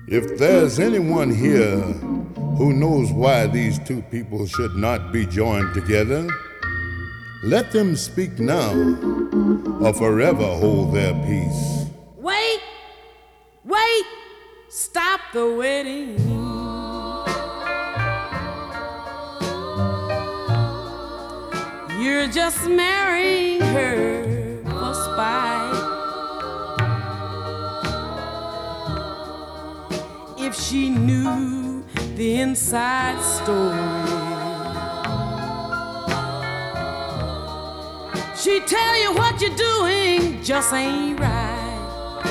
If there's anyone here who knows why these two people should not be joined together, let them speak now or forever hold their peace. Wait, wait, stop the wedding. You're just marrying her for spite. If she knew the inside story, she'd tell you what you're doing just ain't right.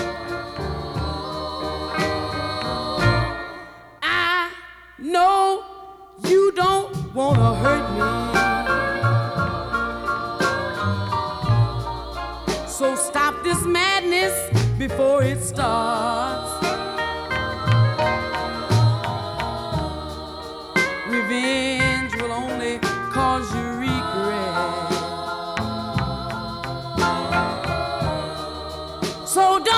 I know you don't wanna hurt me, so stop this madness before it starts. Revenge will only cause you regret. So don't